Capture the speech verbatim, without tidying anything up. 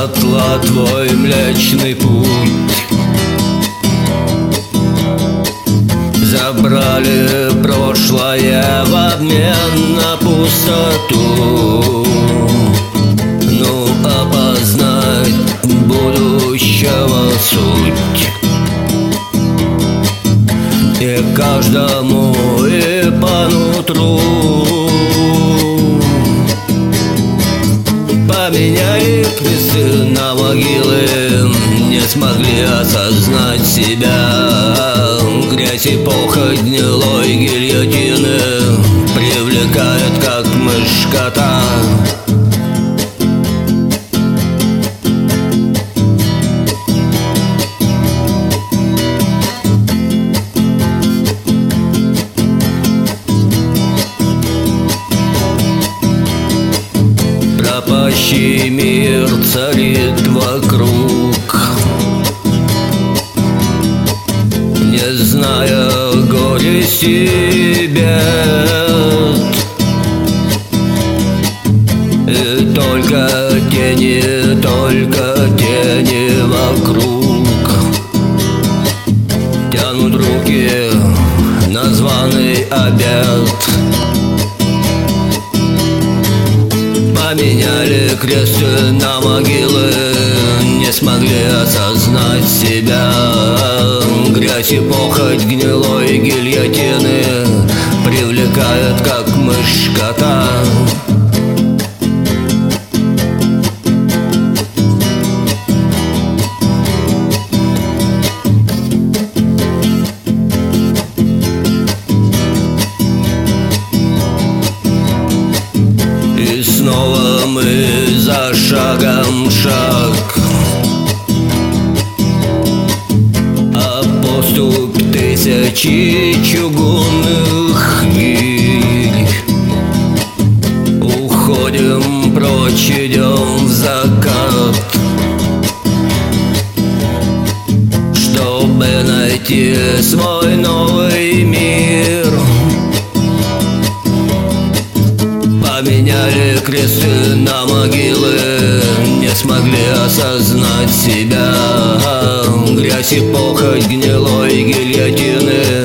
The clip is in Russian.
дотла твой млечный путь. Забрали прошлое в обмен на пустоту. Ну, опознать будущего суть и каждому и по нутру. Поменяли кресты на могилы, не смогли осознать себя. Грязь и похоть гнилой гильотины привлекает, как мышь кота. Пропащий мир царит вокруг, не зная горести и бед. И только тени, только тени вокруг тянут руки на званый обед. Поменяли кресты на могилы, не смогли осознать себя. Грязь и похоть гнилой гильотины привлекает, как мышь кота. И снова мы за шагом шаг, а поступь тысячи чугунных гирь. Уходим прочь, идем в закат, чтобы найти свой новый мир. Поменяли кресты на могилы, не смогли осознать себя. Грязь и похоть гнилой гильотины